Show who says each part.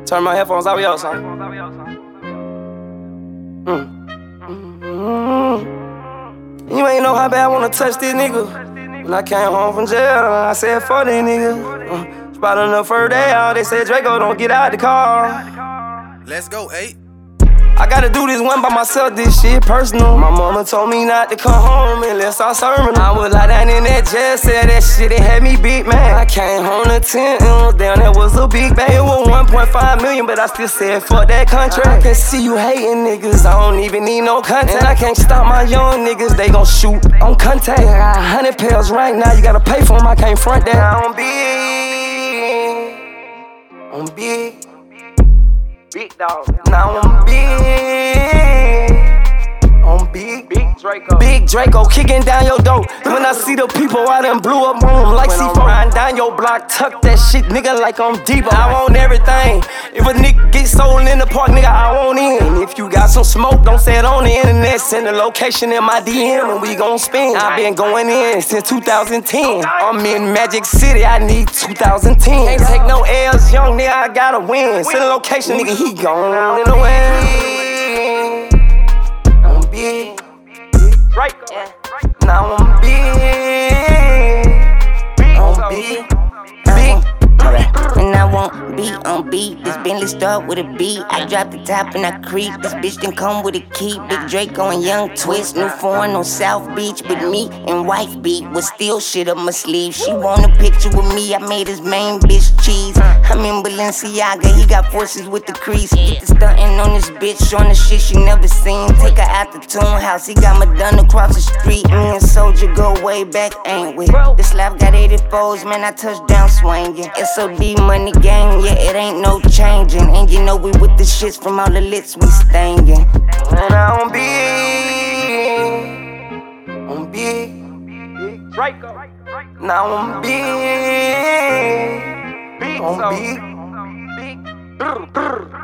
Speaker 1: Turn my headphones out, yo, son. You ain't know how bad I wanna touch this nigga. When I came home from jail, I said, fuck these niggas. Spotting the first day out, they said, Draco, don't get out the car.
Speaker 2: Let's go, 8.
Speaker 1: I gotta do this one by myself, this shit personal. My mama told me not to come home unless I sermon. I was like down in that jail, said that shit, it had me beat, man. I came home to 10 M's, damn, that was a big bang. It was 1.5 million, but I still said fuck that contract. I can see you hating niggas, I don't even need no content. I can't stop my young niggas, they gon' shoot on contact. I got 100 pills right now, you gotta pay for them, I can't front that. I'm big. Big dog. Now I'm big Draco. Big Draco kicking down your door. When I see the people, I done blew up on them like C4. Riding down your block, tuck that shit, nigga, like I'm Debo. I want everything. If a nigga get sold in the park, nigga, I want in. If you got some smoke, don't say it on the internet. Send the location in my DM and we gon' spin. I been going in since 2010. I'm in Magic City, I need 2010. Can't take no L's, young nigga, I gotta win. Send the location, nigga, he gone in the wind. I'm big. Now I'm big.
Speaker 3: And I won't be on beat. This Bentley start with a beat. I drop the top and I creep. This bitch done come with a key. Big Draco and Young Twist. New foreign on South Beach. But me and wife beat with still shit up my sleeve. She want a picture with me. I made his main bitch cheese. I'm in Balenciaga. He got forces with the crease. Get the stuntin' on this bitch. On the shit she never seen. Take her out the tune house. He got Madonna across the street. Me and Soldier go way back, ain't we? This life got 84s. Man, I touchdown swinging. SOD money gang, yeah, it ain't no changing. And you know we with the shits from all the lits we stangin'.
Speaker 1: And I'm big. Now I'm big.